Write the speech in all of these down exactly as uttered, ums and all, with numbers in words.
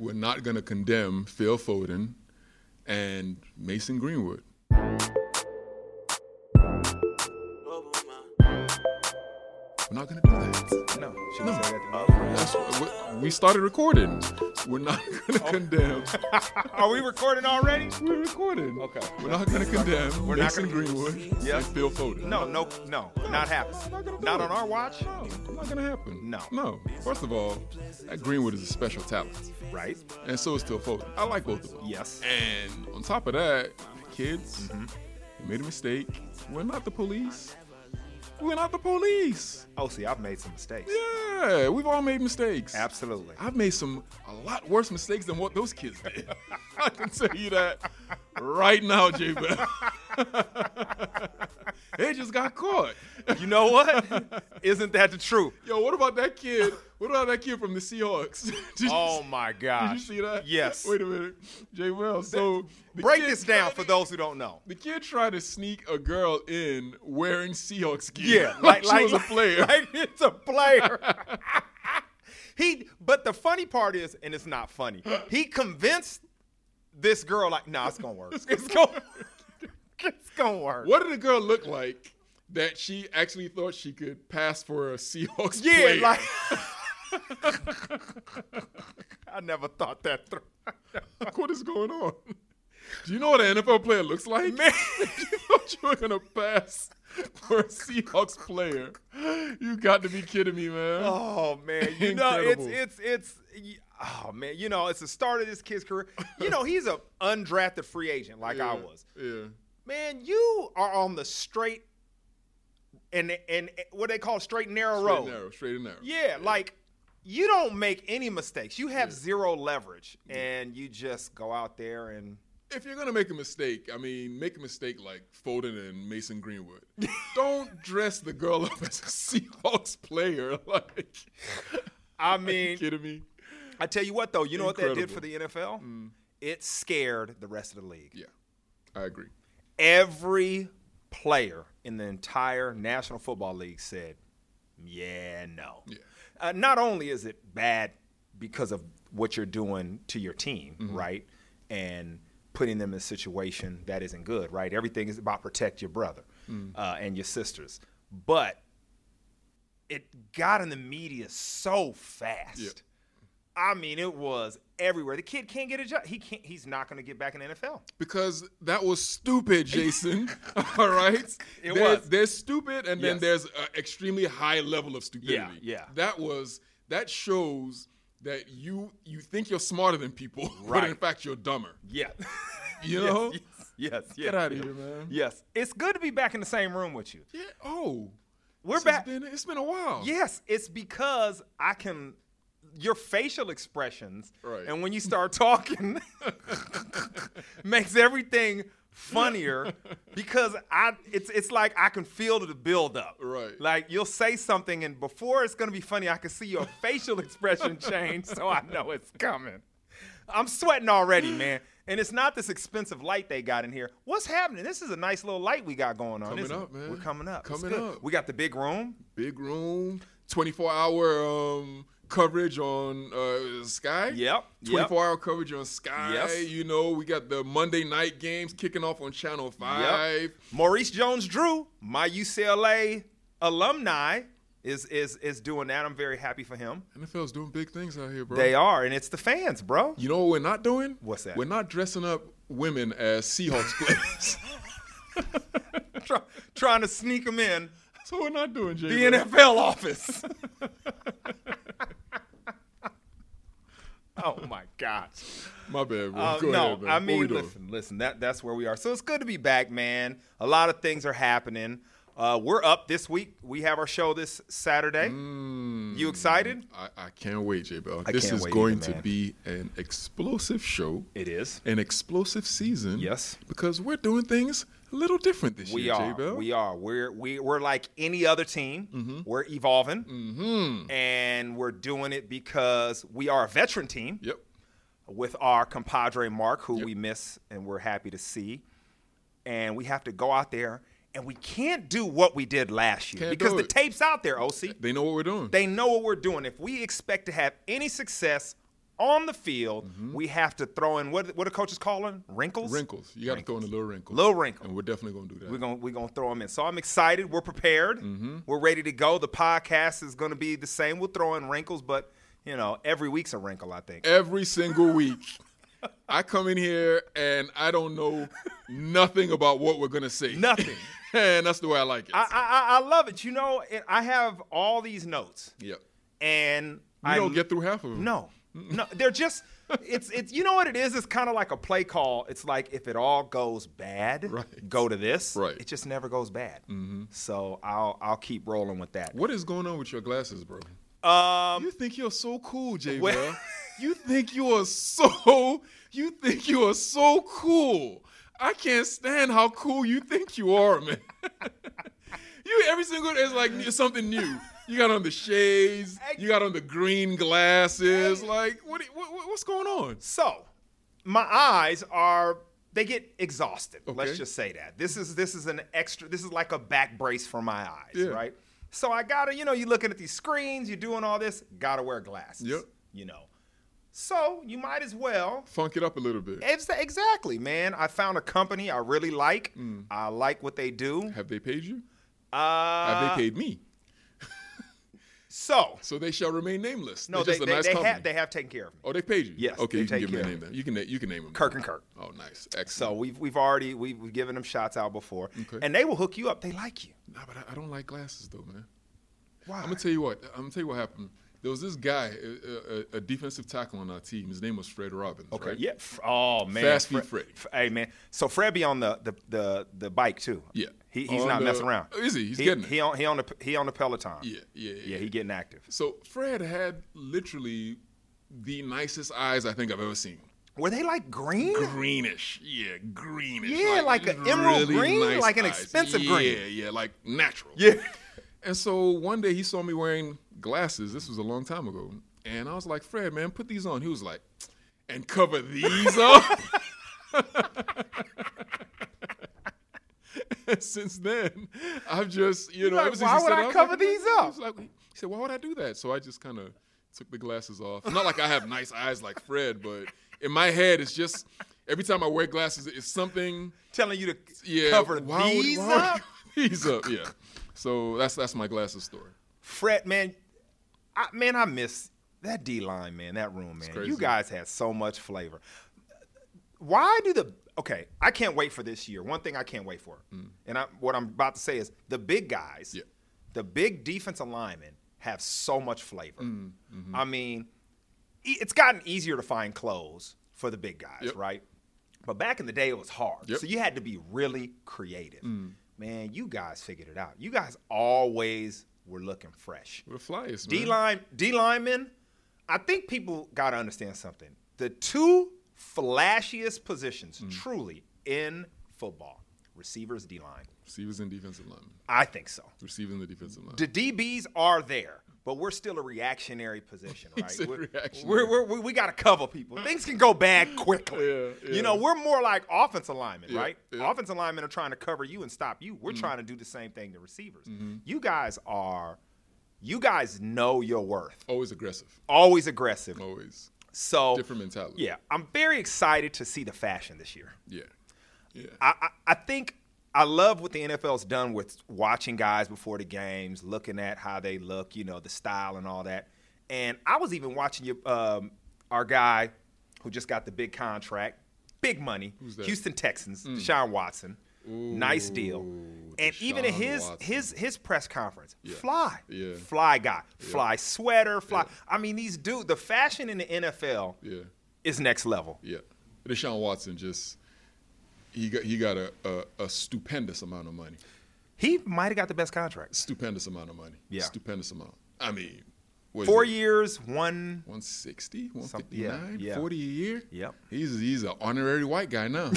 we're not going to condemn Phil Foden and Mason Greenwood. We're not going to do that. No. Should No. we say that to me? That's what, we started recording. We're not going to condemn. Are we recording already? We're recording. Okay. We're not going to condemn We're not Mason gonna- Greenwood Yeah. and Phil Foden. No, no, no. Not happening. Not, gonna do Not it. on our watch. No, not going to happen. No. No. First of all, that Greenwood is a special talent. Right? And so is Phil Foden. I like both of them. Yes. And on top of that, kids, Mm-hmm. they made a mistake. We're not the police. We're not the police. Oh, see, I've made some mistakes. Yeah, we've all made mistakes. Absolutely. I've made some a lot worse mistakes than what those kids did. I can tell you that right now, J Bell. They just got caught. You know what? Isn't that the truth? Yo, what about that kid? What about that kid from the Seahawks? Did you Oh see- my Did gosh. you see that? Yes. Wait a minute, J Bell. So the Break kid this down tried for to- those who don't know. The kid tried to sneak a girl in wearing Seahawks gear. Yeah, like, like, she like was a player. Like it's a player. he, but the funny part is, and it's not funny. He convinced this girl, like, nah, it's gonna work. It's gonna, it's gonna work. What did the girl look like that she actually thought she could pass for a Seahawks Yeah, player? like. I never thought that through. What is going on? Do you know what an N F L player looks like? Man. You thought you were gonna pass for a Seahawks player? You got to be kidding me, man. Oh man, you know it's Incredible. it's it's oh man, you know it's the start of this kid's career. You know he's a undrafted free agent like I Yeah, was. Yeah. Man, you are on the straight and and what they call straight and narrow Straight road. and narrow. Straight and narrow. Yeah, like you don't make any mistakes. You have zero leverage, and you just go out there and. If you're gonna make a mistake, I mean, make a mistake like Foden and Mason Greenwood. Don't dress the girl up as a Seahawks player. Like, I are you mean, kidding me? I tell you what though, you know what that did Incredible. for the N F L? It scared the rest of the league. Yeah, I agree. Every player in the entire National Football League said, yeah, no. Yeah. Uh, not only is it bad because of what you're doing to your team, Mm-hmm. right, and putting them in a situation that isn't good, right? Everything is about protect your brother Mm. uh, and your sisters. But it got in the media so fast. Yeah. I mean, it was everywhere. The kid can't get a job. He can't. He's not going to get back in the N F L. Because that was stupid, Jason. All right? It There- was. There's stupid, and then Yes. there's an extremely high level of stupidity. Yeah, yeah. That was, that shows that you you think you're smarter than people, but Right. in fact you're dumber. Yeah. You Yes, know? Yes. Yes. yes Get out of yes. here, man. Yes. It's good to be back in the same room with you. Yeah. Oh. We're This has back. Been, it's been a while. Yes. It's because I can. Your facial expressions, Right. and when you start talking, makes everything funnier because I. It's it's like I can feel the build up. Right. Like you'll say something, and before it's gonna be funny, I can see your facial expression change, so I know it's coming. I'm sweating already, man. And it's not this expensive light they got in here. What's happening? This is a nice little light we got going on. Coming isn't up, it? man. We're coming up. It's Coming good. up. We got the big room. Big room, twenty-four hour um, coverage on uh, Sky. Yep. twenty-four hour coverage on Sky. Yes. You know, we got the Monday night games kicking off on Channel five. Maurice Jones-Drew, my U C L A alumni, is is is doing that. I'm very happy for him. N F L's doing big things out here, bro. They are, and it's the fans, bro. You know what we're not doing? What's that? We're not dressing up women as Seahawks players. Try, trying to sneak them in That's what we're not doing, Jay. the N F L office. Oh my gosh. My bad, bro. Uh, Go no, ahead, man. I What we mean, doing? listen, listen. That that's where we are. So it's good to be back, man. A lot of things are happening. Uh, we're up this week. We have our show this Saturday. Mm, You excited? I, I can't wait, J Bell. I This can't is wait going either, to man. be an explosive show, It is. an explosive season. Yes. Because we're doing things a little different this We year, are. J Bell. We are. We're we, we're like any other team. We're evolving, Mm-hmm. and we're doing it because we are a veteran team Yep. with our compadre Mark, who Yep. we miss and we're happy to see. And we have to go out there, and we can't do what we did last year Can't because do the it. tape's out there, O C. They know what we're doing. They know what we're doing. If we expect to have any success on the field, mm-hmm. we have to throw in what what are coaches calling wrinkles? Wrinkles. You got to throw in a little wrinkle. Little wrinkle. And we're definitely going to do that. We're going we're going to throw them in. So I'm excited. We're prepared. Mm-hmm. We're ready to go. The podcast is going to be the same. We'll throw in wrinkles, but you know, every week's a wrinkle, I think. Every single week. I come in here and I don't know nothing about what we're going to say. Nothing. And that's the way I like it. I I, I love it. You know, I have all these notes. Yep. And you I don't get through half of them. No. No, they're just it's it's you know what it is? It's kind of like a play call. It's like if it all goes bad, right. go to this. Right. It just never goes bad. Mm-hmm. So I'll I'll keep rolling with that. What is going on with your glasses, bro? Um, you think you're so cool, J. Well, Bell. You think you are so you think you are so cool. I can't stand how cool you think you are, man. You every single day is like something new. You got on the shades. You got on the green glasses. Like, what, what what's going on? So, my eyes are they get exhausted. Okay. Let's just say that. This is this is an extra. This is like a back brace for my eyes, yeah. right? So I gotta, you know, you're looking at these screens, you're doing all this, gotta wear glasses. Yep. You know. So you might as well funk it up a little bit. It's exactly, man. I found a company I really like. Mm. I like what they do. Have they paid you? Uh, Have they paid me? So, so they shall remain nameless. No, They're they just a they, nice they company. have they have taken care of me. Oh, they paid you. Yes. Okay, you can give me a care name then. You can you can name them. Kirk and Kirk. Oh, nice, excellent. So we've we've already we've, we've given them shots out before, okay. and they will hook you up. They like you. Nah, but I, I don't like glasses though, man. Why? I'm gonna tell you what. I'm gonna tell you what happened. There was this guy, a, a, a defensive tackle on our team. His name was Fred Robbins. Okay. Right? Yeah. Oh man. Fast Fred, feet Freddy. F- hey man. So Fred be on the the the, the bike too. Yeah. He, he's on not the, messing around. Is he? He's he, getting it. He on he on the he on the Peloton. Yeah, yeah, yeah. Yeah. He getting active. So Fred had literally the nicest eyes I think I've ever seen. Were they like green? Greenish. Yeah, greenish. Yeah, like, like an emerald really green, nice like an eyes. expensive yeah, green. Yeah, yeah, like natural. Yeah. And so one day he saw me wearing glasses. This was a long time ago. And I was like, Fred, man, put these on. He was like, and cover these up? And since then, I've just, you know, like, ever since why he would said I that, was cover like, these I up? was like, he said, why would I do that? So I just kind of took the glasses off. Not like I have nice eyes like Fred, but in my head, it's just every time I wear glasses, it's something telling you to yeah, cover why these would, why would up. These up, yeah. So that's that's my glasses story. Fred, man, I, man, I miss that D line, man. That room, man. You guys had so much flavor. Why do the okay? I can't wait for this year. One thing I can't wait for, mm. and I, what I'm about to say is the big guys, yeah. the big defensive linemen have so much flavor. Mm, mm-hmm. I mean, it's gotten easier to find clothes for the big guys, yep. right? But back in the day, it was hard. Yep. So you had to be really creative. Mm. Man, you guys figured it out. You guys always were looking fresh. We're flyers, D line, D linemen. I think people got to understand something. The two flashiest positions, mm. truly, in football: receivers, D line. Receivers and defensive linemen. I think so. Receivers and the defensive line. The D Bs are there, but we're still a reactionary position, right? We're, reactionary. We're, we're, we got to cover people. Things can go bad quickly. Yeah, yeah. You know, we're more like offensive linemen, yeah, right? Yeah. Offensive linemen are trying to cover you and stop you. We're mm-hmm. trying to do the same thing to receivers. Mm-hmm. You guys are, you guys know your worth. Always aggressive. Always aggressive. Always. So different mentality. Yeah, I'm very excited to see the fashion this year. Yeah, yeah. I, I, I think I love what the N F L's done with watching guys before the games, looking at how they look, you know, the style and all that. And I was even watching you, um, our guy who just got the big contract, big money, Who's that? Houston Texans, mm. Deshaun Watson. Ooh, nice deal. And Deshaun even at his Watson. his his press conference, yeah. fly, yeah. fly guy, yeah. fly sweater, fly. Yeah. I mean, these dudes, the fashion in the N F L yeah. is next level. Yeah, Deshaun Watson just he got he got a, a, a stupendous amount of money. He might have got the best contract. Stupendous amount of money. Yeah, stupendous amount. I mean, four years, one one sixty, one fifty nine, yeah, yeah. forty a year. Yep. He's he's an honorary white guy now.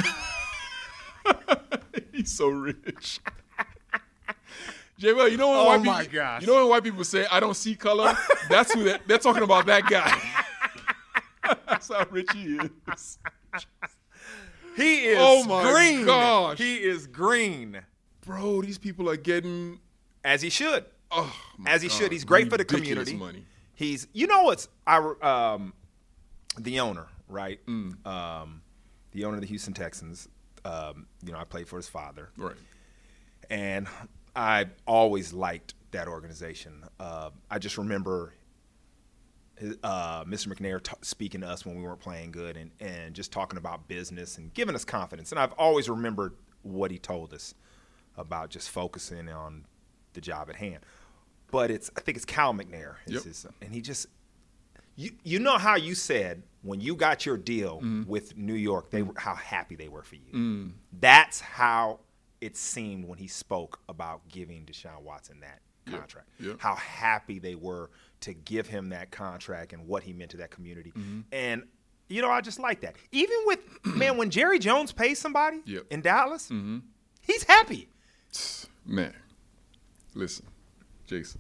He's so rich. J-Well, you know when oh white my people, gosh. you know when white people say I don't see color? That's who they're, they're talking about. That guy. That's how rich he is. He is oh my green. gosh. He is green. Bro, these people are getting as he should. Oh, as he God. should. He's great Ridiculous for the community. Money. He's you know what's I um the owner, right? Mm. Um, the owner of the Houston Texans. Um, you know, I played for his father. Right. And I always liked that organization. Uh, I just remember his, uh, Mister McNair t- speaking to us when we weren't playing good and, and just talking about business and giving us confidence. And I've always remembered what he told us about just focusing on the job at hand. But it's I think it's Cal McNair. Is yep. his, and he just you you know how you said when you got your deal mm. with New York, they were, how happy they were for you. Mm. That's how it seemed when he spoke about giving Deshaun Watson that contract. Yep. Yep. How happy they were to give him that contract and what he meant to that community. Mm-hmm. And you know, I just like that. Even with man, when Jerry Jones pays somebody yep. in Dallas, mm-hmm. he's happy. Man, listen, Jason.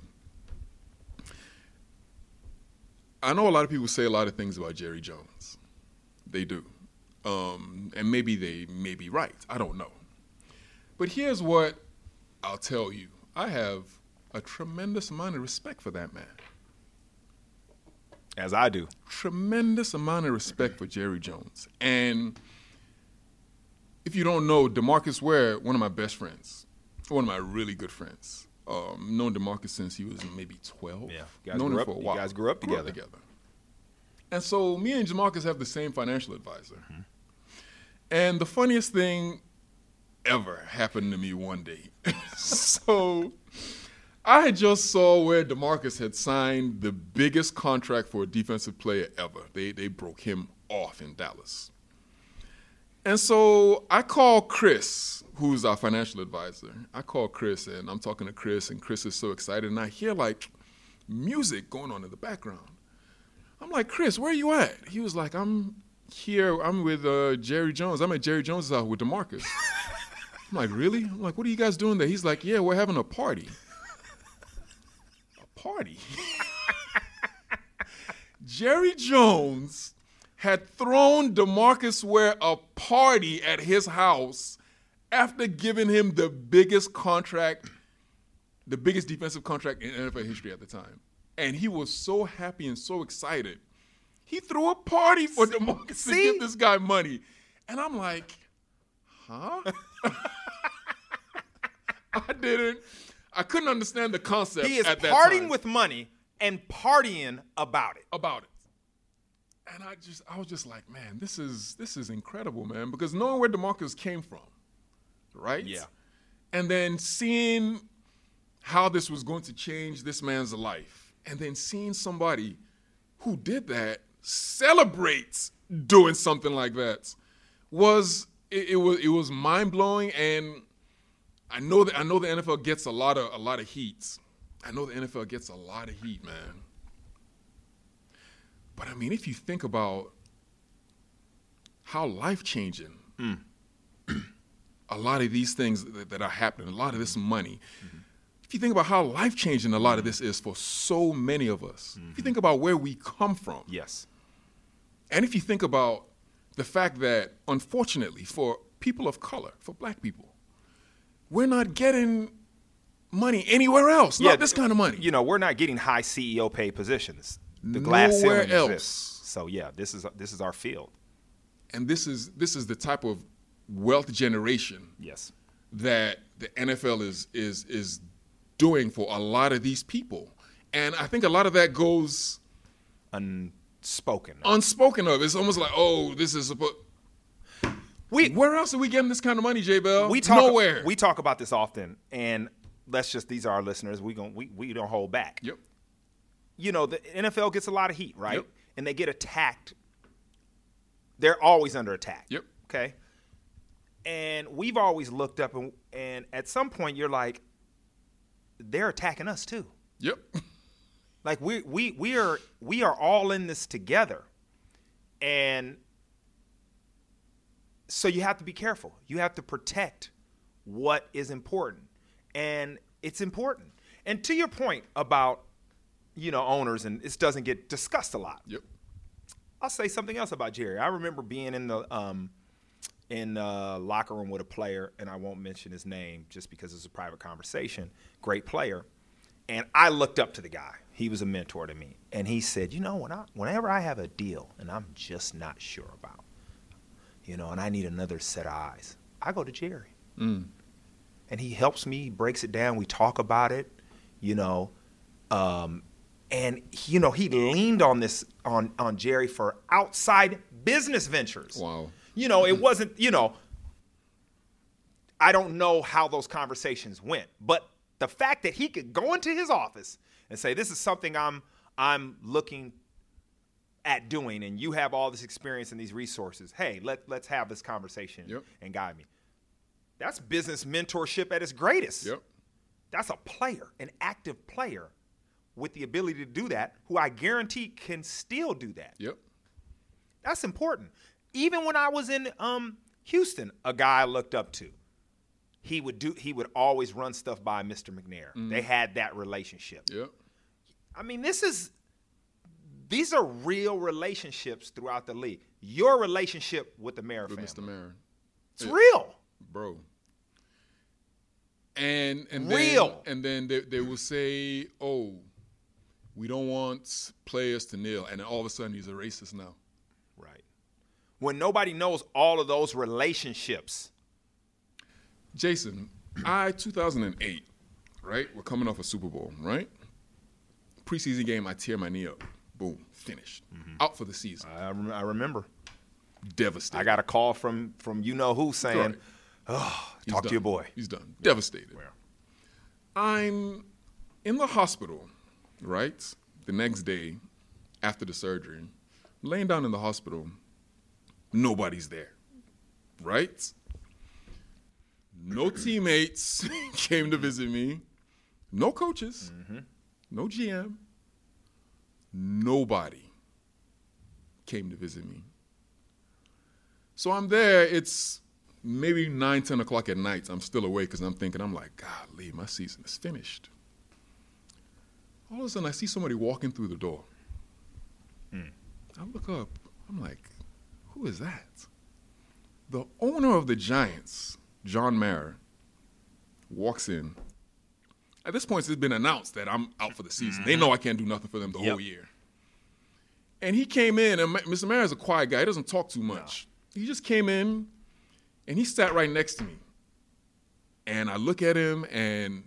I know a lot of people say a lot of things about Jerry Jones. They do. Um, and maybe they may be right. I don't know. But here's what I'll tell you. I have a tremendous amount of respect for that man. As I do. Tremendous amount of respect for Jerry Jones. And if you don't know, DeMarcus Ware, one of my best friends, one of my really good friends. Um, known DeMarcus since he was maybe twelve. Yeah, you guys, known grew him up, for a while. you guys grew up together. Grew up together. And so me and DeMarcus have the same financial advisor. Mm-hmm. And the funniest thing ever happened to me one day. So I just saw where DeMarcus had signed the biggest contract for a defensive player ever. They they broke him off in Dallas. And so I called Chris, who's our financial advisor. I called Chris, and I'm talking to Chris, and Chris is so excited. And I hear, like, music going on in the background. I'm like, Chris, where are you at? He was like, I'm here. I'm with uh, Jerry Jones. I'm at Jerry Jones' house with DeMarcus. I'm like, really? I'm like, what are you guys doing there? He's like, yeah, we're having a party. A party? Jerry Jones had thrown DeMarcus Ware a party at his house after giving him the biggest contract, the biggest defensive contract in N F L history at the time. And he was so happy and so excited. He threw a party for DeMarcus See? to give this guy money. And I'm like, huh? I didn't. I couldn't understand the concept He is at that partying time. with money and partying about it. About it. And I just, I was just like, man, this is this is incredible, man, because knowing where DeMarcus came from, right? Yeah. And then seeing how this was going to change this man's life, and then seeing somebody who did that celebrates doing something like that was it, it was it was mind blowing. And I know that I know the N F L gets a lot of a lot of heat. I know the N F L gets a lot of heat, man. But, I mean, if you think about how life-changing mm. a lot of these things that, that are happening, a lot of this money, mm-hmm. if you think about how life-changing a lot of this is for so many of us, mm-hmm. if you think about where we come from. Yes. And if you think about the fact that, unfortunately, for people of color, for black people, we're not getting money anywhere else, yeah, not this kind of money. You know, we're not getting high C E O paid positions. The glass Nowhere ceiling else. exists. So yeah, this is this is our field. And this is this is the type of wealth generation yes. that the N F L is is is doing for a lot of these people. And I think a lot of that goes unspoken. Unspoken of. It's almost like, oh, this is supposed we where else are we getting this kind of money, J Bell? We talk Nowhere. We talk about this often, and let's just these are our listeners. We gon' we we don't hold back. Yep. You know, the N F L gets a lot of heat, right? Yep. And they get attacked. They're always under attack. Yep. Okay. And we've always looked up, and, and at some point, you're like, they're attacking us too. Yep. Like we we we are we are all in this together, and so you have to be careful. You have to protect what is important, and it's important. And to your point about, you know, owners, and this doesn't get discussed a lot. Yep. I'll say something else about Jerry. I remember being in the um, in the locker room with a player, and I won't mention his name just because it's a private conversation. Great player, And I looked up to the guy. He was a mentor to me. And he said, you know, when I, whenever I have a deal and I'm just not sure about, you know, and I need another set of eyes, I go to Jerry. Mm. And he helps me, breaks it down. We talk about it, you know. Um, and, you know, he leaned on this, on, on Jerry for outside business ventures. Wow. You know, it wasn't, you know, I don't know how those conversations went. But the fact that he could go into his office and say, this is something I'm I'm looking at doing, and you have all this experience and these resources. Hey, let, let's have this conversation Yep. and guide me. That's business mentorship at its greatest. Yep. That's a player, an active player with the ability to do that, who I guarantee can still do that. Yep. That's important. Even when I was in um, Houston, a guy I looked up to, he would do. He would always run stuff by Mister McNair. Mm. They had that relationship. Yep. I mean, this is these are real relationships throughout the league. Your relationship with the Mayer With family, Mister Marin. it's Yeah. real, Bro. And and Real. then and then they, they will say, oh, we don't want players to kneel, and then all of a sudden he's a racist now. right? When nobody knows all of those relationships. Jason, I two thousand eight, right? We're coming off a Super Bowl, right? Preseason game, I tear my knee up. Boom, finished. Mm-hmm. Out for the season. I, rem- I remember. Devastated. I got a call from from you know who saying, Right. "Oh, He's talk done. to your boy." He's done. Devastated. Yeah. I'm in the hospital, right? The next day after the surgery, laying down in the hospital, nobody's there, right? No teammates came to visit me, no coaches, Mm-hmm. no G M, nobody came to visit me. So I'm there, it's maybe nine, ten o'clock at night. I'm still awake because I'm thinking, I'm like, golly, my season is finished. All of a sudden, I see somebody walking through the door. Mm. I look up. I'm like, who is that? The owner of the Giants, John Mayer, walks in. At this point, it's been announced that I'm out for the season. They know I can't do nothing for them the Yep. whole year. And he came in, and Mister Mayer is a quiet guy. He doesn't talk too much. He just came in, and he sat right next to me. And I look at him, and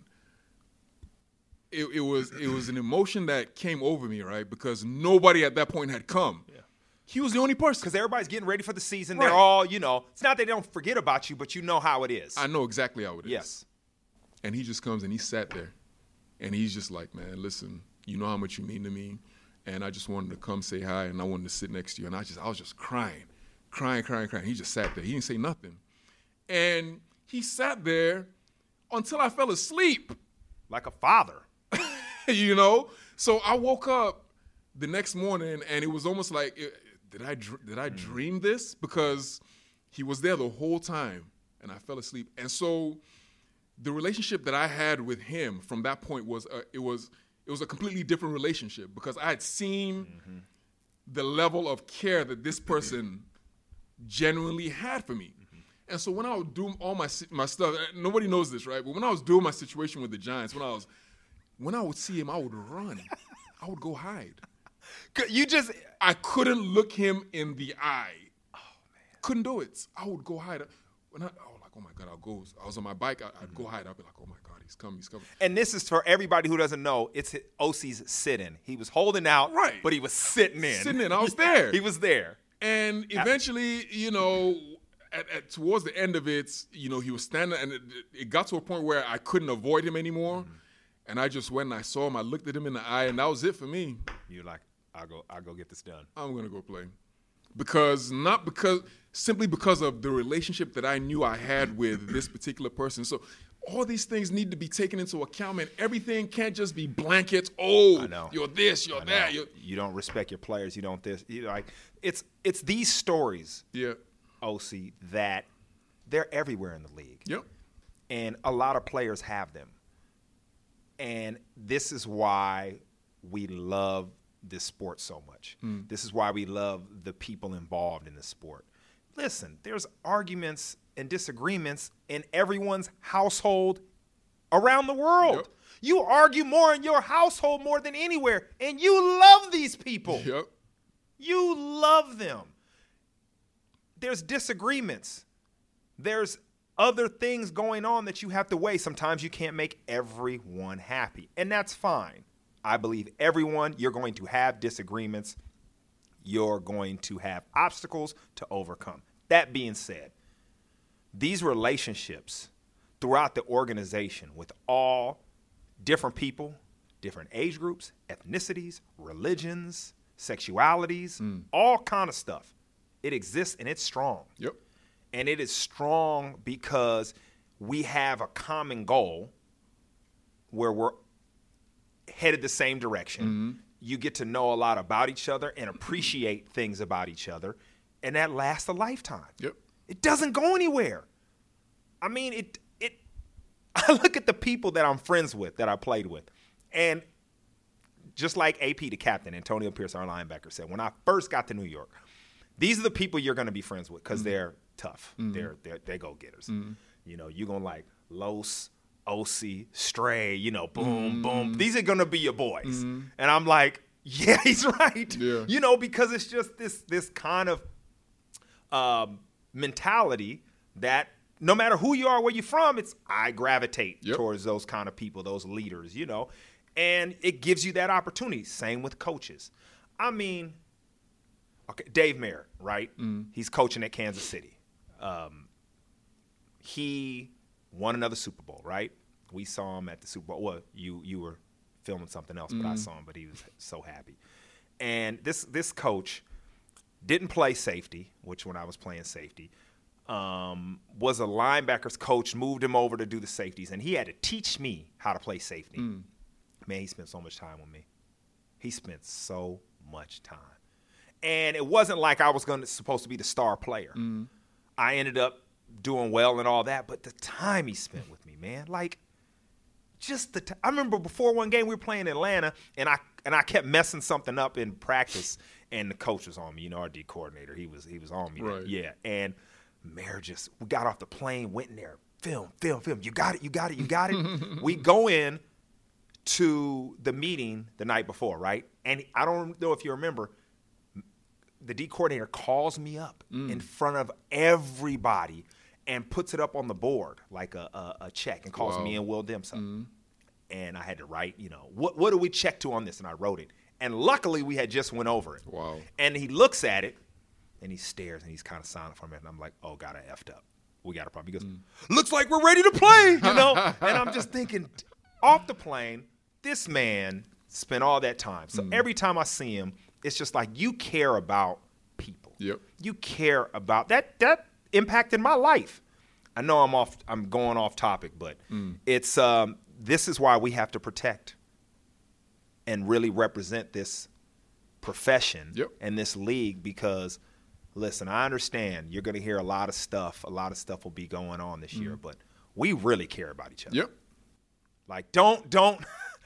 it, it was it was an emotion that came over me, right? Because nobody at that point had come. Yeah. He was the only person. Because everybody's getting ready for the season. Right. They're all, you know, it's not that they don't forget about you, but you know how it is. I know exactly how it is. Yes. And he just comes and he sat there. And he's just like, man, listen, you know how much you mean to me. And I just wanted to come say hi, and I wanted to sit next to you. And I just, I was just crying, crying, crying, crying. He just sat there. He didn't say nothing. And he sat there until I fell asleep, Like a father. you know? So I woke up the next morning, and it was almost like, it, did I dr- did I dream this? Because he was there the whole time, and I fell asleep. And so the relationship that I had with him from that point was a, it was it was a completely different relationship, because I had seen mm-hmm. the level of care that this person genuinely had for me. Mm-hmm. And so when I would do all my my stuff, nobody knows this, right? But when I was doing my situation with the Giants, when I was when I would see him, I would run. I would go hide. You just I couldn't look him in the eye. Oh man, couldn't do it. I would go hide. When I, I was like, oh my God, I'll go. I was on my bike. I, I'd mm-hmm. go hide. I'd be like, oh my God, he's coming. He's coming. And this is for everybody who doesn't know. It's O C's sit-in. He was holding out, right? But he was sitting in. Sitting in. I was there. He was there. And eventually, you know, at, at towards the end of it, you know, he was standing, and it, it got to a point where I couldn't avoid him anymore. Mm-hmm. And I just went and I saw him. I looked at him in the eye, and that was it for me. You're like, I'll go, I'll go get this done. I'm gonna go play, because not because simply because of the relationship that I knew I had with this particular person. So all these things need to be taken into account, and everything can't just be blankets. Oh, I know. You're this, you're that. You're... You don't respect your players. You don't this. You like it's it's these stories. Yeah. O C, that they're everywhere in the league. Yep. And a lot of players have them. And this is why we love this sport so much. Mm. This is why we love the people involved in the sport. Listen, there's arguments and disagreements in everyone's household around the world. Yep. You argue more in your household more than anywhere, and you love these people. Yep. You love them. There's disagreements. There's other things going on that you have to weigh. Sometimes you can't make everyone happy, and that's fine. I believe everyone, you're going to have disagreements. You're going to have obstacles to overcome. That being said, these relationships throughout the organization with all different people, different age groups, ethnicities, religions, sexualities, mm. all kind of stuff. It exists and it's strong. Yep. And it is strong because we have a common goal where we're headed the same direction. Mm-hmm. You get to know a lot about each other and appreciate things about each other, and that lasts a lifetime. Yep. It doesn't go anywhere. I mean, it it I look at the people that I'm friends with, that I played with, and just like A P, the captain, Antonio Pierce, our linebacker, said, when I first got to New York, these are the people you're going to be friends with because mm-hmm. they're tough. Mm-hmm. They're, they're, they're go-getters. Mm-hmm. You know, you're going to like Los, O C, Stray, you know, boom, mm-hmm. boom. These are going to be your boys. Mm-hmm. And I'm like, yeah, he's right. Yeah. You know, because it's just this this kind of um, mentality that no matter who you are, where you're from, it's I gravitate yep. towards those kind of people, those leaders, you know. And it gives you that opportunity. Same with coaches. I mean, okay, Dave Merritt, right? Mm. He's coaching at Kansas City. Um, he won another Super Bowl, right? We saw him at the Super Bowl. Well, you you were filming something else, but mm. I saw him, but he was so happy. And this this coach didn't play safety, which when I was playing safety, um, was a linebackers coach, moved him over to do the safeties, and he had to teach me how to play safety. Mm. Man, he spent so much time with me. He spent so much time. And it wasn't like I was going to supposed to be the star player. Mm. I ended up doing well and all that, but the time he spent with me, man, like just the t- I remember before one game we were playing in Atlanta, and I and I kept messing something up in practice, and the coach was on me, you know, our D coordinator, he was he was on me. Right. Yeah, and Mayor just, we got off the plane, went in there, film, film, film, you got it, you got it, you got it. We go in to the meeting the night before, right? And I don't know if you remember, the D coordinator calls me up mm. in front of everybody and puts it up on the board like a, a, a check and calls wow. me and Will Dempsey. Mm. And I had to write, you know, what what do we check to on this? And I wrote it. And luckily we had just went over it. Wow. And he looks at it and he stares and he's kind of silent for a minute. And I'm like, oh, God, I effed up. We got a problem. He goes, mm. looks like we're ready to play, you know? And I'm just thinking, off the plane, this man spent all that time. So mm. every time I see him, it's just like you care about people. Yep. You care about that. That impacted my life. I know I'm off. I'm going off topic, but mm. it's um, this is why we have to protect and really represent this profession yep. and this league. Because, listen, I understand you're going to hear a lot of stuff. A lot of stuff will be going on this mm. year, but we really care about each other. Yep. Like don't don't.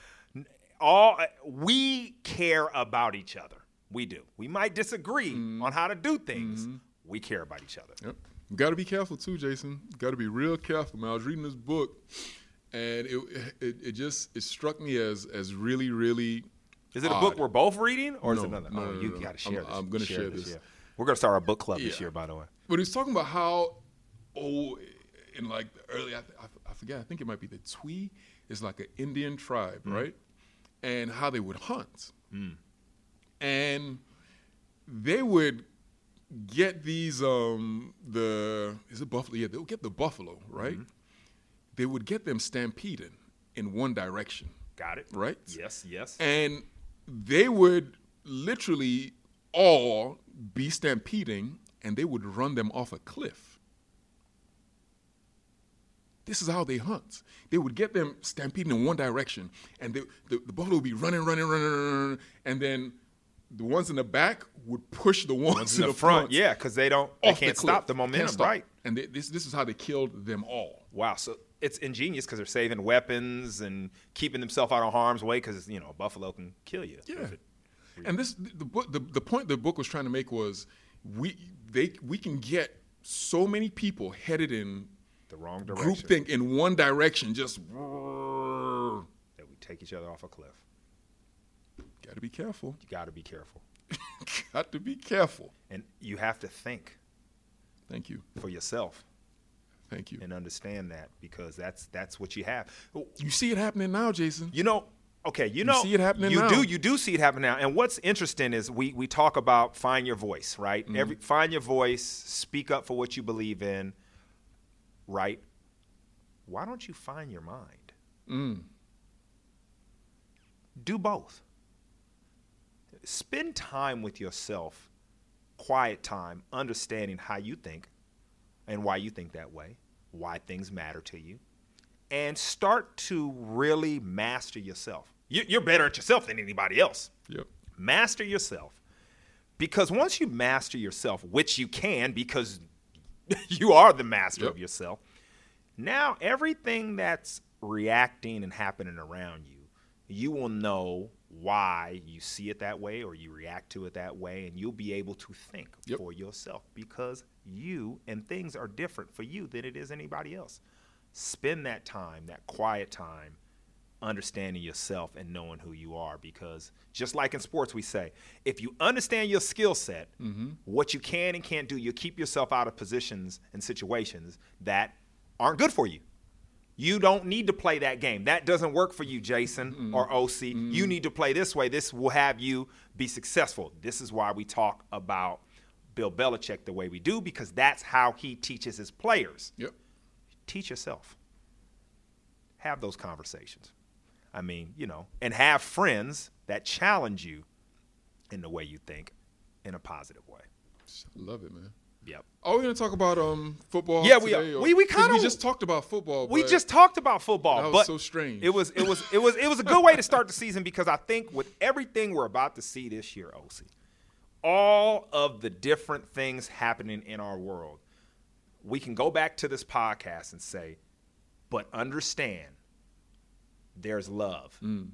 All we care about each other. We do. We might disagree mm. on how to do things. Mm-hmm. We care about each other. Yep. You got to be careful too, Jason. Got to be real careful, man. I was reading this book, and it it, it just it struck me as as really really. Is it odd. a book we're both reading, or no, is it another? No, oh, no, you no, got to share I'm, this. I'm going to share, share this. this. Yeah. We're going to start our book club yeah. this year, by the way. But he's talking about how oh, in like the early, I, I, I forget. I think it might be the Twi. It's like an Indian tribe, mm. right? And how they would hunt. Mm. And they would get these, um, the, is it buffalo? Yeah, they would get the buffalo, right? Mm-hmm. They would get them stampeded in one direction. Got it. Right? Yes, yes. And they would literally all be stampeding, and they would run them off a cliff. This is how they hunt. They would get them stampeding in one direction, and they, the, the buffalo would be running, running, running, running, and then the ones in the back would push the ones, ones in, in the, the front. front. Yeah, because they don't, they can't the stop the momentum, stop. Right? And they, this this is how they killed them all. Wow, so it's ingenious because they're saving weapons and keeping themselves out of harm's way because you know a buffalo can kill you. Yeah, and this the book the, the point the book was trying to make was we they we can get so many people headed in the wrong direction. Groupthink in one direction, just That we take each other off a cliff. got to be careful. You got to be careful. Got to be careful. And you have to think Thank you. for yourself Thank you. and understand that, because that's that's what you have. You see it happening now, Jason. You know, okay, you know, see it happening you now. do, you do see it happen now. And what's interesting is we we talk about find your voice, right? Mm-hmm. Every find your voice, speak up for what you believe in, right? Why don't you find your mind? Mm. Do both. Spend time with yourself, quiet time, understanding how you think and why you think that way, why things matter to you, and start to really master yourself. You- You're better at yourself than anybody else. Yep. Master yourself. Because once you master yourself, which you can because you are the master Yep. of yourself, now everything that's reacting and happening around you, you will know why you see it that way or you react to it that way, and you'll be able to think Yep. for yourself because you and things are different for you than it is anybody else. Spend that time, that quiet time, understanding yourself and knowing who you are, because just like in sports we say, if you understand your skill set, Mm-hmm. what you can and can't do, you keep yourself out of positions and situations that aren't good for you. You don't need to play that game. That doesn't work for you, Jason Mm-mm. or O C. Mm-mm. You need to play this way. This will have you be successful. This is why we talk about Bill Belichick the way we do, because that's how he teaches his players. Yep. Teach yourself. Have those conversations. I mean, you know, and have friends that challenge you in the way you think in a positive way. Love it, man. Yep. Are we gonna talk about um football? Yeah, we are. today, or- We- we 'cause kinda- we just talked about football. We but just talked about football, that was but so strange. It was it was it was it was a good way to start the season, because I think with everything we're about to see this year, O C, all of the different things happening in our world, we can go back to this podcast and say, but understand there's love Mm.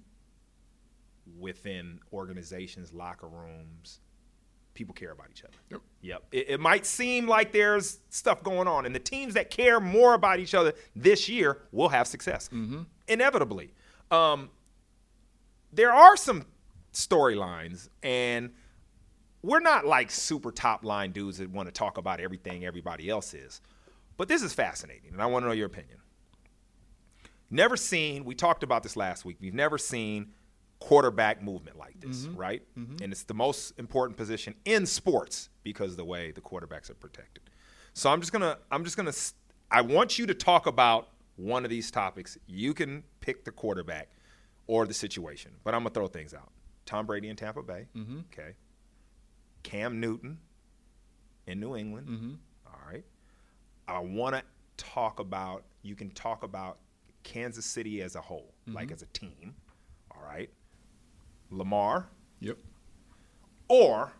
within organizations, locker rooms. People care about each other. Yep. Yep. It, it might seem like there's stuff going on, and the teams that care more about each other this year will have success, Mm-hmm. inevitably. Um, there are some storylines, and we're not like super top line dudes that want to talk about everything everybody else is, but this is fascinating, and I want to know your opinion. Never seen, we talked about this last week, we've never seen quarterback movement like this, Mm-hmm. right? Mm-hmm. And it's the most important position in sports because of the way the quarterbacks are protected. So I'm just going to I'm just going to I want you to talk about one of these topics. You can pick the quarterback or the situation, but I'm going to throw things out. Tom Brady in Tampa Bay. Mm-hmm. Okay. Cam Newton in New England. Mm-hmm. All right. I want to talk about, you can talk about Kansas City as a whole, Mm-hmm. like as a team. All right. Lamar, Yep. or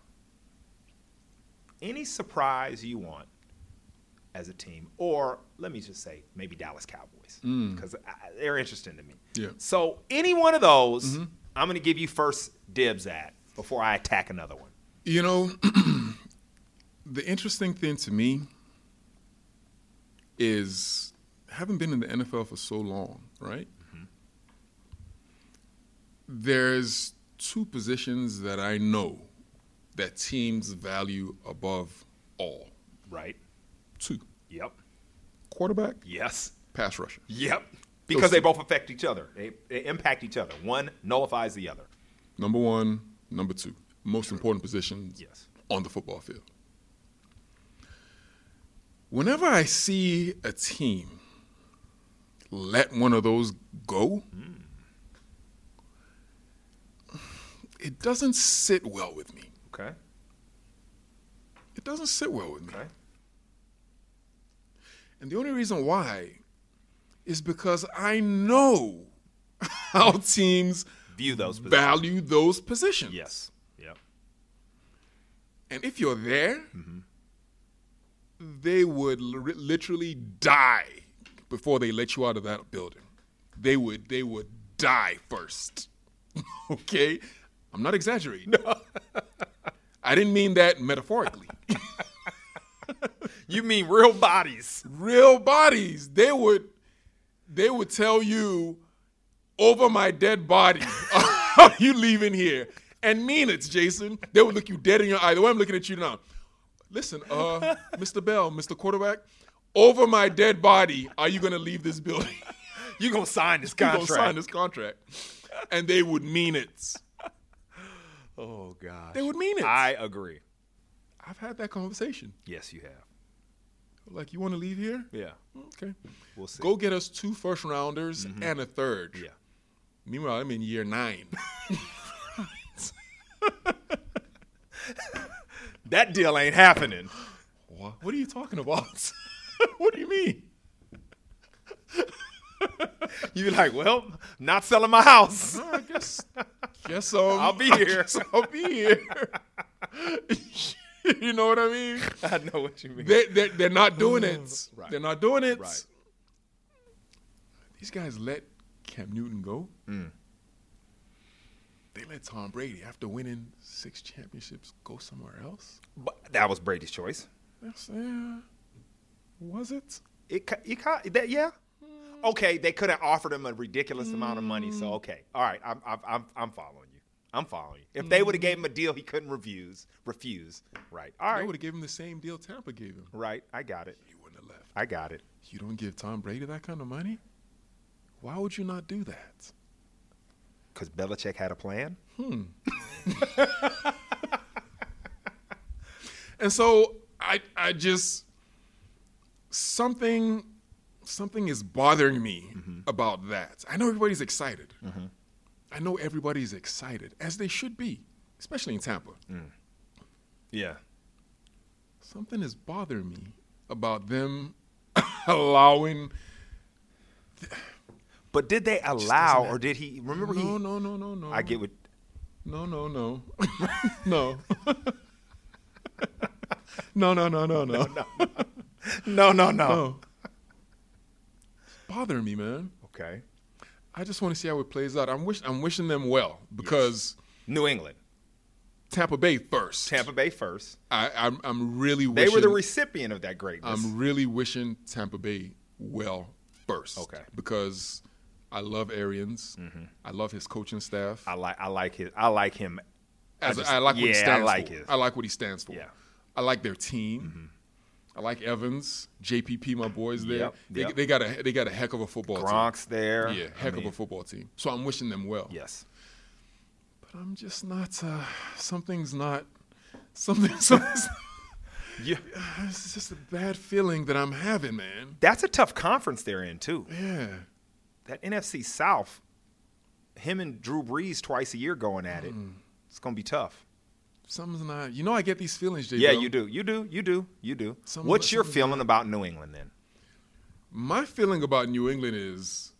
any surprise you want as a team, or let me just say maybe Dallas Cowboys, Mm. because they're interesting to me. Yeah. So any one of those, Mm-hmm. I'm going to give you first dibs at before I attack another one. You know, the interesting thing to me is having been in the N F L for so long, right? Mm-hmm. There's two positions that I know that teams value above all. Right? Two. Yep. Quarterback, Yes. pass rusher. Yep. Because they two. both affect each other. They, they impact each other. One nullifies the other. Number one, number two. Most important positions Yes. on the football field. Whenever I see a team let one of those go, Mm. it doesn't sit well with me. Okay. It doesn't sit well with me. Okay. And the only reason why is because I know how teams View those positions. value those positions. Yes. Yep. And if you're there, Mm-hmm. they would li- literally die before they let you out of that building. They would they would die first. Okay? I'm not exaggerating. I didn't mean that metaphorically. You mean real bodies? Real bodies. They would, they would tell you, over my dead body, are you leaving here? And mean it, Jason. They would look you dead in your eye. The way I'm looking at you now. Listen, uh, Mister Bell, Mister Quarterback, over my dead body, are you going to leave this building? You gonna sign this You contract? gonna sign this contract? And they would mean it. Oh gosh. They would mean it. I agree. I've had that conversation. Yes, you have. Like, you want to leave here? Yeah. Okay. We'll see. Go get us two first rounders mm-hmm. and a third. Yeah. Meanwhile, I'm in year nine. That deal ain't happening. What? What are you talking about? What do you mean? You be like, well, not selling my house. No, I guess, guess um, I'll be here. I'll be here. You know what I mean? I know what you mean. They, they're, they're not doing it. Right. They're not doing it. Right. These guys let Cam Newton go. Mm. They let Tom Brady, after winning six championships, go somewhere else. But that was Brady's choice. That's, yeah. Was it? It, it, it that, yeah. Okay, they could have offered him a ridiculous mm. amount of money. So okay, all right, I'm I'm I'm, I'm following you. I'm following you. If mm. they would have gave him a deal he couldn't refuse, refuse. Right. All right. They would have given him the same deal Tampa gave him. Right. I got it. He wouldn't have left. I got it. You don't give Tom Brady that kind of money? Why would you not do that? Because Belichick had a plan. Hmm. And so I I just something something is bothering me mm-hmm. about that. I know everybody's excited. Mm-hmm. I know everybody's excited, as they should be, especially in Tampa. Mm. Yeah. Something is bothering me about them allowing. Th- but did they allow, or did he? Remember no, he? No, no, no, no, no. I get what. No, no, no, no. No, no, no, no, no, no, no, no, no, no. It's bothering me, man. Okay. I just want to see how it plays out. I'm wish I'm wishing them well because yes. New England, Tampa Bay first. Tampa Bay first. I, I'm I'm really they wishing, were the recipient of that greatness. I'm really wishing Tampa Bay well first. Okay. Because I love Arians. Mm-hmm. I love his coaching staff. I like I like his I like him. As I, just, I like what yeah, he stands I like for. his. I like what he stands for. Yeah. I like their team. Mm-hmm. I like Evans, J P P, my boys there. Yep, they, yep. they got a they got a heck of a football Gronk's team. there. Yeah, heck I mean, of a football team. So I'm wishing them well. Yes. But I'm just not. Uh, something's not. Something. Something's. Yeah. It's just a bad feeling that I'm having, man. That's a tough conference they're in too. Yeah. That N F C South. Him and Drew Brees twice a year going at it. Mm. It's gonna be tough. Something's not. You know, I get these feelings, Jay. Yeah, you do. You do. You do. You do. Some, What's your feeling not. about New England then? My feeling about New England is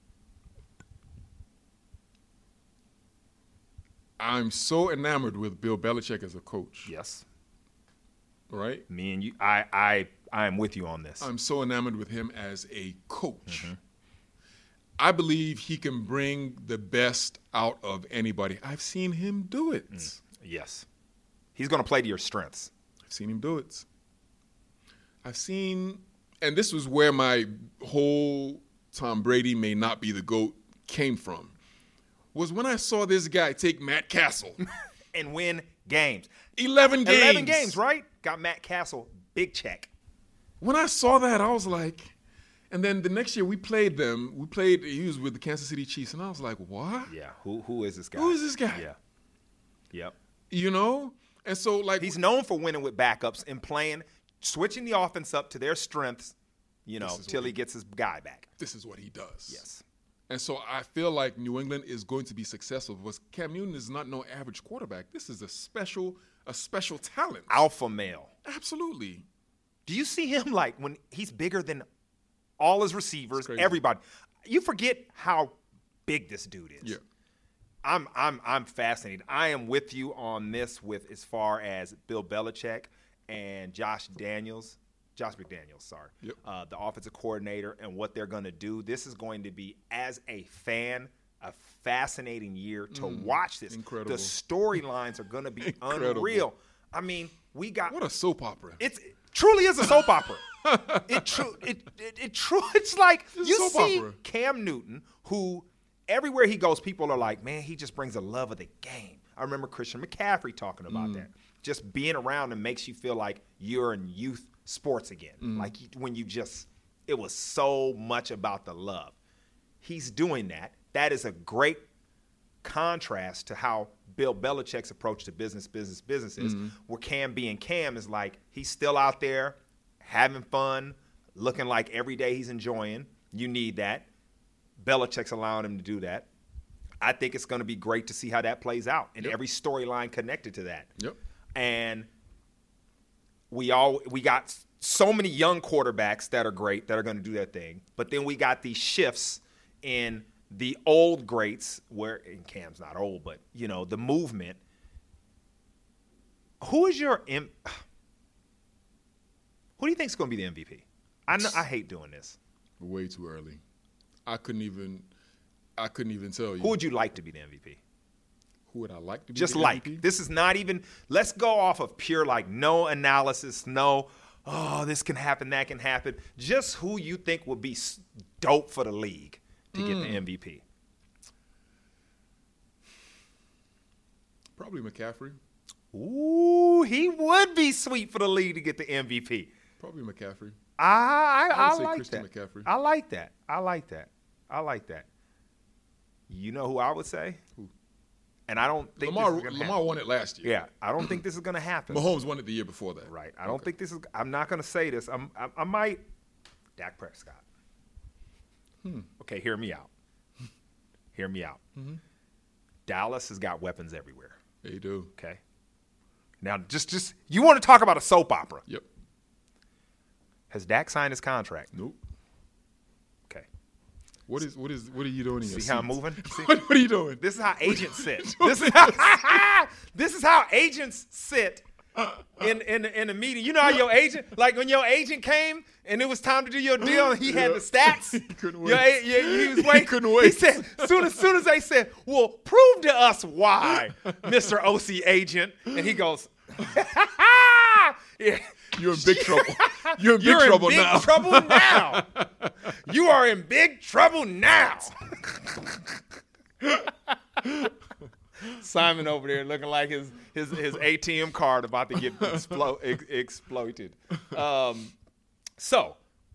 I'm so enamored with Bill Belichick as a coach. Yes. Right? Me and you, I, I, I am with you on this. I'm so enamored with him as a coach. Mm-hmm. I believe he can bring the best out of anybody. I've seen him do it. Mm. Yes. He's going to play to your strengths. I've seen him do it. I've seen, and this was where my whole Tom Brady may not be the GOAT came from, was when I saw this guy take Matt Castle. And win games. eleven games. eleven games, right? Got Matt Castle, big check. When I saw that, I was like, and then the next year we played them. We played, he was with the Kansas City Chiefs, and I was like, what? Yeah, who who is this guy? Who is this guy? Yeah. Yep. You know? And so, like, he's known for winning with backups and playing, switching the offense up to their strengths, you know, till he, he gets his guy back. This is what he does. Yes. And so I feel like New England is going to be successful because Cam Newton is not no average quarterback. This is a special, a special talent. Alpha male. Absolutely. Do you see him like when he's bigger than all his receivers, everybody? You forget how big this dude is. Yeah. I'm I'm I'm fascinated. I am with you on this with as far as Bill Belichick and Josh Daniels, Josh McDaniels, sorry, yep. uh, the offensive coordinator and what they're going to do. This is going to be, as a fan, a fascinating year to mm, watch this. Incredible. The storylines are going to be unreal. I mean, we got what a soap opera. It's truly is a soap opera. It true. It, it it true. It's like It's a you soap see opera. Cam Newton, who everywhere he goes, people are like, man, he just brings a love of the game. I remember Christian McCaffrey talking about Mm. that. Just being around him makes you feel like you're in youth sports again. Mm. Like you- when you just, it was so much about the love. He's doing that. That is a great contrast to how Bill Belichick's approach to business, business, business is. Mm-hmm. Where Cam being Cam is like he's still out there having fun, looking like every day he's enjoying. You need that. Belichick's allowing him to do that. I think it's going to be great to see how that plays out and Yep. every storyline connected to that. Yep. And we all we got so many young quarterbacks that are great that are going to do their thing. But then we got these shifts in the old greats where and Cam's not old, but you know, the movement. Who is your M- Who do you think is going to be the M V P? I know I hate doing this. Way too early. I couldn't even. I couldn't even tell you. Who would you like to be the M V P? Who would I like to be? Just the like. M V P? This is not even, let's go off of pure, like, no analysis, no, oh, this can happen, that can happen. Just who you think would be s- dope for the league to get the M V P. Probably McCaffrey. Ooh, he would be sweet for the league to get the M V P. Probably McCaffrey. I, I, I would I say like Christian that. McCaffrey. I like that. I like that. I like that. You know who I would say? Who? And I don't think Lamar this is gonna Lamar happen. won it last year. Yeah, I don't think this is going to happen. Mahomes won it the year before that. Right. I don't Okay. think this is. I'm not going to say this. I'm. I, I might. Dak Prescott. Hmm. Okay, hear me out. Hear me out. Mm-hmm. Dallas has got weapons everywhere. They do. Okay. Now, just, just you want to talk about a soap opera? Yep. Has Dak signed his contract? Nope. Okay. What is what is what are you doing in your See how I'm seats? moving? See? what, what are you doing? This is how agents sit. This is how, this is how agents sit in, in, in a meeting. You know how your agent, like when your agent came and it was time to do your deal and he had the stats. He couldn't Your wait. a- yeah, he was waiting. He couldn't wait. He said, soon as soon as they said, well, prove to us why, Mister O C agent. And he goes, yeah. You're in big trouble. You're in big You're trouble in big now. trouble now. You are in big trouble now. Simon over there looking like his his, his A T M card about to get explo- ex- exploited. Um, so,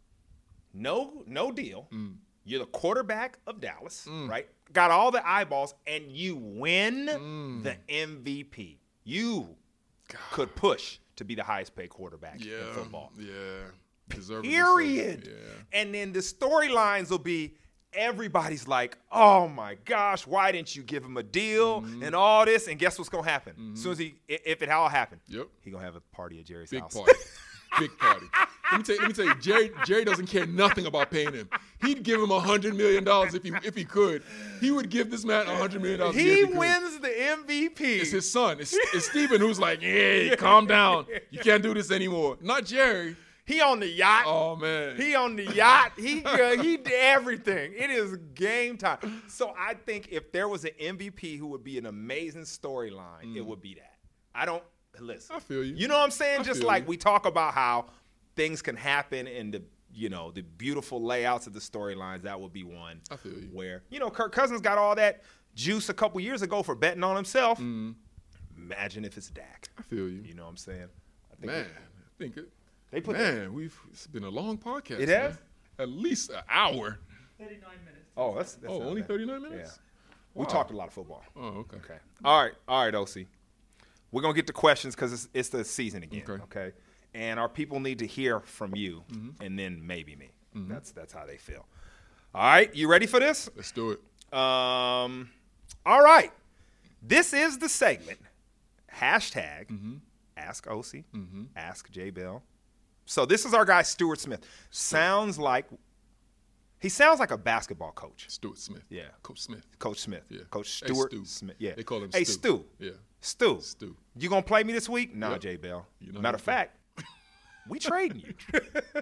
no no deal. Mm. You're the quarterback of Dallas, right? Got all the eyeballs, and you win Mm. the M V P. You could push to be the highest paid quarterback Yeah. in football. Yeah. Deservedly Period. So. Yeah. And then the storylines will be everybody's like, oh my gosh, why didn't you give him a deal Mm-hmm. and all this? And guess what's gonna happen? As soon as he, i- if it all happened, Yep. he gonna have a party at Jerry's Big house. party. Big party. Let me tell you, let me tell you, Jerry Jerry doesn't care nothing about paying him. He'd give him a hundred million dollars if he if he could. He would give this man a hundred million dollars. He if he could. wins the M V P. It's his son. It's, it's Steven who's like, hey, calm down. You can't do this anymore. Not Jerry. He on the yacht. Oh man. He on the yacht. He uh, he did everything. It is game time. So I think if there was an M V P who would be an amazing storyline, it would be that. I don't listen. I feel you. You know what I'm saying? I Just feel like you. we talk about how things can happen and the you know the beautiful layouts of the storylines. That would be one. I feel you. Where you know Kirk Cousins got all that juice a couple years ago for betting on himself. Mm, Imagine if it's Dak. I feel you. You know what I'm saying? I think Man, I think it. they put Man, we've it's been a long podcast. It man. has? At least an hour. thirty-nine minutes. Oh, that's, that's Oh, not only bad. thirty-nine minutes? Yeah. We Wow. talked a lot of football. Oh, okay. Okay. All right. All right, O C. We're going to get to questions because it's, it's the season again. Okay. Okay. And our people need to hear from you Mm-hmm. and then maybe me. That's that's how they feel. All right. You ready for this? Let's do it. Um. All right. This is the segment. Hashtag Mm-hmm. Ask O C. Mm-hmm. Ask J Bell. So this is our guy, Stuart Smith. Sounds like he sounds like a basketball coach. Stuart Smith. Yeah. Coach Smith. Coach Smith. Yeah. Coach Hey, Stuart Stu. Smith. Yeah. They call him Hey, Stu. Stu. Yeah. Stu. Stu. You gonna play me this week? No, Yep. J Bell. You know Matter how of to play. fact, we trading you.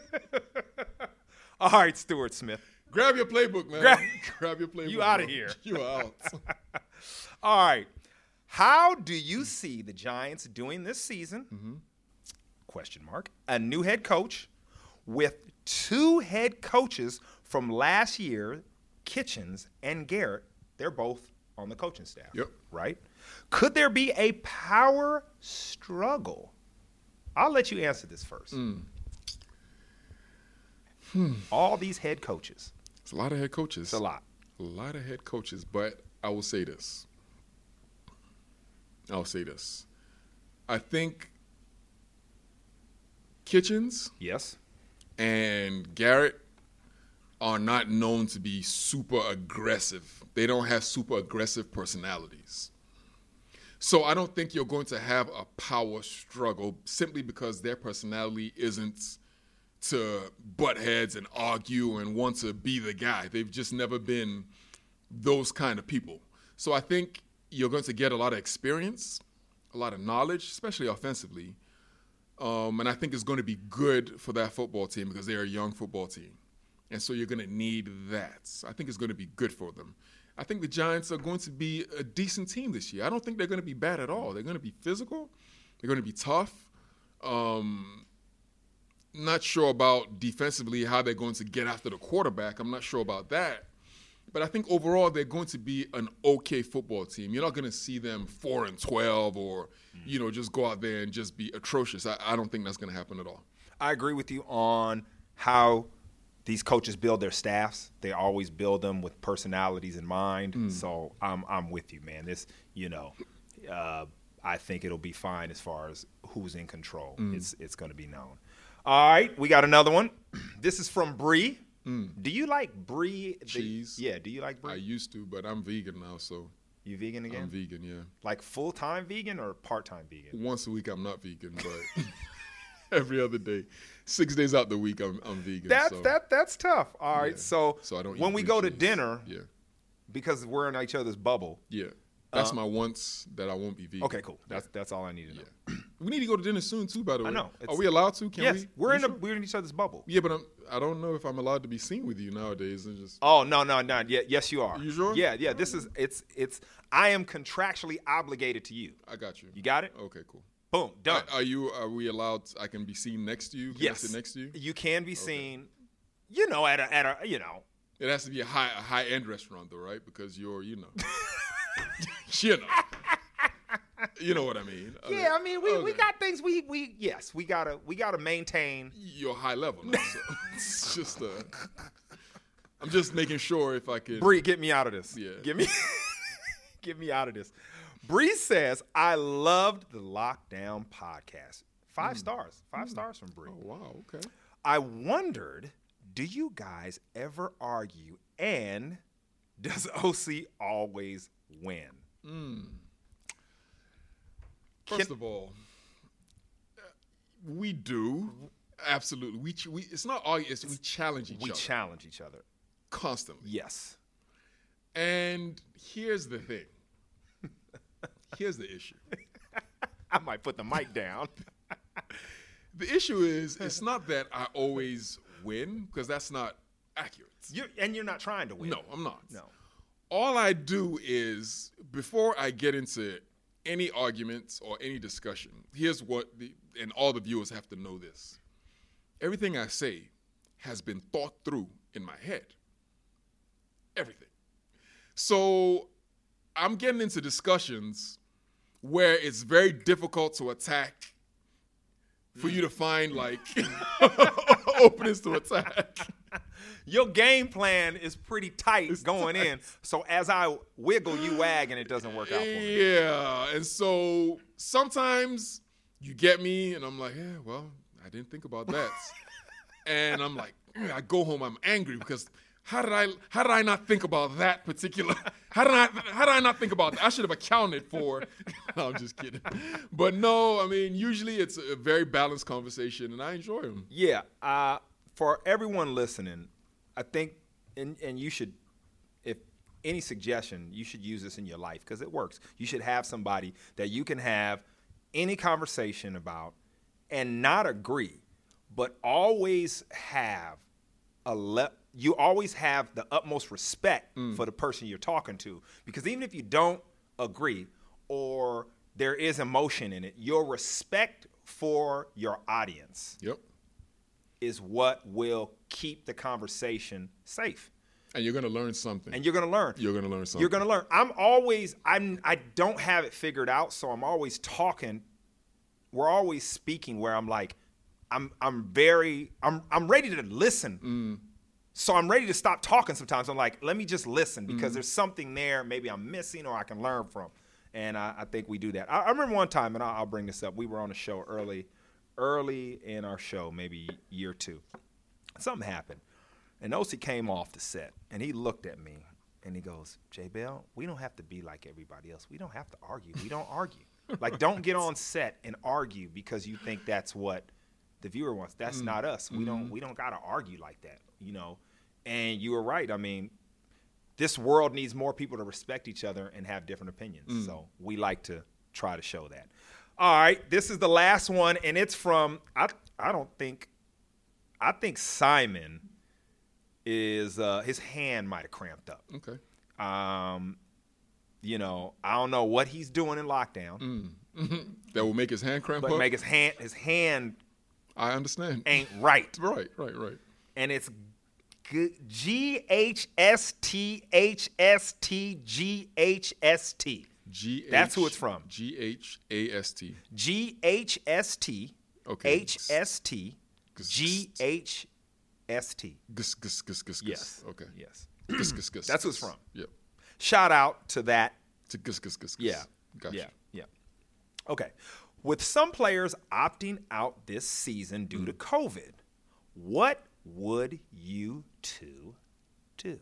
All right, Stuart Smith. Grab your playbook, man. Grab- Grab your playbook. You outta bro. here. You are out. All right. How do you see the Giants doing this season? Mm-hmm. question mark, a new head coach with two head coaches from last year, Kitchens and Garrett. They're both on the coaching staff. Yep. Right? Could there be a power struggle? I'll let you answer this first. Mm. Hmm. All these head coaches. It's a lot of head coaches. It's a lot. A lot of head coaches, but I will say this. I'll say this. I think Kitchens Yes. and Garrett are not known to be super aggressive. They don't have super aggressive personalities. So I don't think you're going to have a power struggle simply because their personality isn't to butt heads and argue and want to be the guy. They've just never been those kind of people. So I think you're going to get a lot of experience, a lot of knowledge, especially offensively. Um, and I think it's going to be good for that football team because they're a young football team. And so you're going to need that. I think it's going to be good for them. I think the Giants are going to be a decent team this year. I don't think they're going to be bad at all. They're going to be physical. They're going to be tough. Um, not sure about defensively how they're going to get after the quarterback. I'm not sure about that. But I think overall they're going to be an okay football team. You're not going to see them four and twelve or, you know, just go out there and just be atrocious. I, I don't think that's going to happen at all. I agree with you on how these coaches build their staffs. They always build them with personalities in mind. Mm. So I'm I'm with you, man. This, you know, uh, I think it'll be fine as far as who's in control. Mm. It's it's going to be known. All right, we got another one. This is from Bree. Mm. Do you like brie? Cheese? The, yeah, do you like brie? I used to, but I'm vegan now, so. You vegan again? I'm vegan, yeah. Like full-time vegan or part-time vegan? Once a week I'm not vegan, but every other day. Six days out the week I'm, I'm vegan. That's, so. that, that's tough. All right, yeah. so, so I don't when we go cheese. to dinner, yeah. because we're in each other's bubble. Yeah. That's uh, my once that I won't be vegan. Okay, cool. That's that's all I need to know. Yeah. We need to go to dinner soon too, by the way. I know. Are we allowed to? Can yes, we? we're in sure? the, we're in each other's bubble. Yeah, but I'm, I don't know if I'm allowed to be seen with you nowadays. And just oh no no no yeah, yes you are. You sure? Yeah yeah. This is it's it's. I am contractually obligated to you. I got you. You got it? Okay, cool. Boom, done. Are, are you? Are we allowed? I can be seen next to you. Can yes. I sit next to you? You can be okay. seen. You know, at a at a you know. It has to be a high a high end restaurant though, right? Because you're you know. you know. You know what I mean? Yeah, I mean we, okay. we got things we we yes we gotta we gotta maintain your high level. Now, so it's just uh, I'm just making sure if I can. Bree, get me out of this. Yeah, get me get me out of this. Bree says I loved the Lockdown podcast. Five mm. stars, five mm. stars from Bree. Oh wow, okay. I wondered, do you guys ever argue, and does O C always win? Mm. First Can, of all, we do absolutely. We we it's not all. It's we challenge each we other. We challenge each other constantly. Yes. And here's the thing. Here's the issue. I might put the mic down. The issue is it's not that I always win because that's not accurate. You're, and you're not trying to win. No, I'm not. No. All I do is before I get into any arguments or any discussion, here's what the and all the viewers have to know this. Everything I say has been thought through in my head. Everything. So I'm getting into discussions where it's very difficult to attack, for you to find like openings to attack. Your game plan is pretty tight it's going tight. in. So as I wiggle, you wag, and it doesn't work out for me. Yeah. And so sometimes you get me, and I'm like, yeah, well, I didn't think about that. And I'm like, I go home, I'm angry because how did I how did I not think about that particular how did I how did I not think about that? I should have accounted for. No, I'm just kidding. But no, I mean, usually it's a very balanced conversation, and I enjoy them. Yeah. Uh, for everyone listening, I think, and, and you should, if any suggestion, you should use this in your life because it works. You should have somebody that you can have any conversation about and not agree, but always have a le- you always have the utmost respect mm. for the person you're talking to, because even if you don't agree or there is emotion in it, your respect for your audience Yep. is what will keep the conversation safe. And you're going to learn something. And you're going to learn. You're going to learn something. You're going to learn. I'm always, I'm, I don't have it figured out, so I'm always talking. We're always speaking where I'm like, I'm, I'm very, I'm, I'm ready to listen. Mm. So I'm ready to stop talking sometimes. I'm like, let me just listen because mm. there's something there maybe I'm missing or I can learn from. And I, I think we do that. I, I remember one time, and I'll, I'll bring this up. We were on a show early, early in our show, maybe year two. Something happened. And O C came off the set, and he looked at me, and he goes, J Bell, we don't have to be like everybody else. We don't have to argue. We don't argue. Like, don't get on set and argue because you think that's what the viewer wants. That's mm. not us. We mm-hmm. don't we don't got to argue like that, you know. And you were right. I mean, this world needs more people to respect each other and have different opinions. Mm. So we like to try to show that. All right, this is the last one, and it's from, I I don't think, I think Simon is, uh, his hand might have cramped up. Okay. Um, you know, I don't know what he's doing in lockdown. Mm. That will make his hand cramp but up? make his hand, his hand I understand. ain't right. Right, right, right. And it's G H S T H S T G H S T. G H, That's who it's from. G H A S T. G H S T. Okay. H S T. G H S T. Gus, gus, gus, gus, gus. Yes. Okay. Yes. Gus, gus, gus. That's who it's from. Yep. Shout out to that. To gus, gus, gus, gus. Yeah. Gotcha. Yeah. Yeah. Okay. With some players opting out this season due mm. to COVID, what would you two do?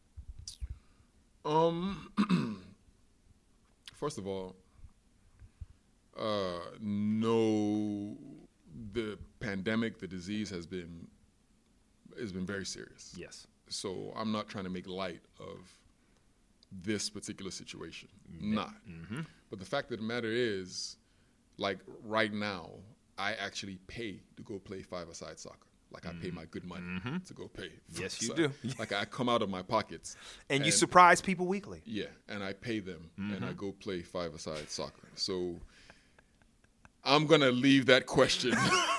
Um. First of all, uh, no, the pandemic, the disease has been has been very serious. Yes. So I'm not trying to make light of this particular situation. Mm-hmm. Not. Mm-hmm. But the fact of the matter is, like right now, I actually pay to go play five-a-side soccer. Like I pay my good money mm-hmm. to go play. Yes, you do. Like I come out of my pockets. And, and you surprise people weekly. Yeah, and I pay them, mm-hmm. and I go play five-a-side soccer. So I'm going to leave that question.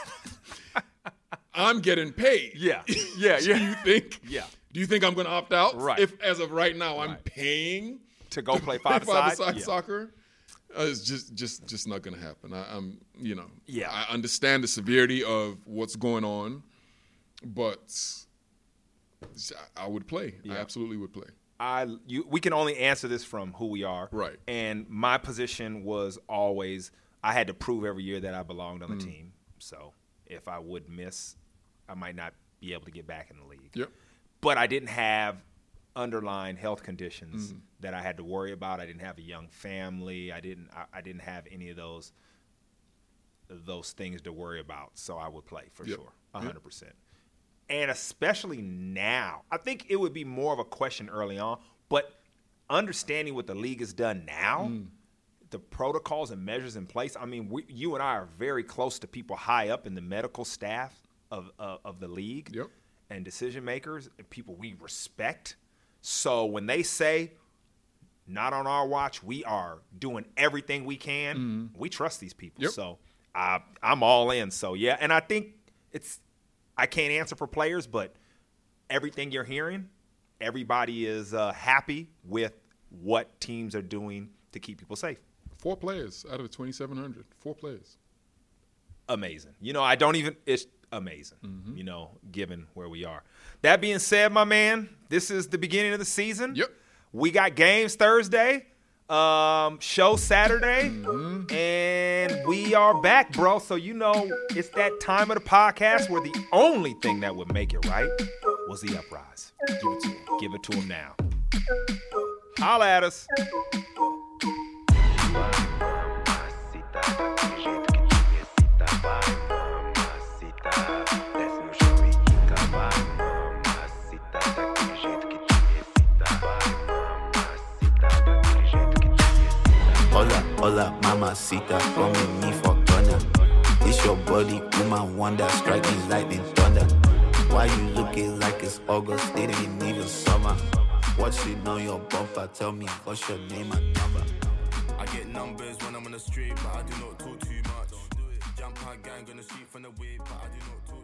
I'm getting paid. Yeah, yeah, do yeah. you think? Yeah. Do you think I'm going to opt out? Right. If, as of right now, I'm right. paying to go play five-a-side, five-a-side yeah. soccer? Uh, it's just, just, just not going to happen. I, I'm, you know, yeah. I understand the severity of what's going on, but I would play. Yeah. I absolutely would play. I, you, we can only answer this from who we are. Right. And my position was always I had to prove every year that I belonged on the Mm. team. So if I would miss, I might not be able to get back in the league. Yep. But I didn't have underlying health conditions Mm. that I had to worry about. I didn't have a young family. I didn't. I, I didn't have any of those those things to worry about. So I would play for Yep. sure, a hundred Yep. percent. And especially now, I think it would be more of a question early on. But understanding what the league has done now, Mm. the protocols and measures in place. I mean, we, you and I are very close to people high up in the medical staff of uh, of the league Yep. and decision makers, and people we respect. So when they say, not on our watch, we are doing everything we can, Mm-hmm. we trust these people. Yep. So uh, I'm all in. So, yeah, and I think it's – I can't answer for players, but everything you're hearing, everybody is uh, happy with what teams are doing to keep people safe. Four players out of the twenty-seven hundred. Four players. Amazing. You know, I don't even – it's amazing, Mm-hmm. you know, given where we are. That being said, my man, this is the beginning of the season. Yep. We got games Thursday, um, show Saturday, Mm-hmm. and we are back, bro. So, you know, it's that time of the podcast where the only thing that would make it right was the uprise. Give it to him. Give it to him now. Holla at us. Hola, hola, mamacita, come with me for thunder. It's your body, woman, wonder, strike me lightning thunder. Why you looking like it's August, it ain't even summer. What's it on your bumper, tell me what's your name and number. I get numbers when I'm on the street, but I do not talk too much. Vampire gang on the street from the wave, but I do not talk.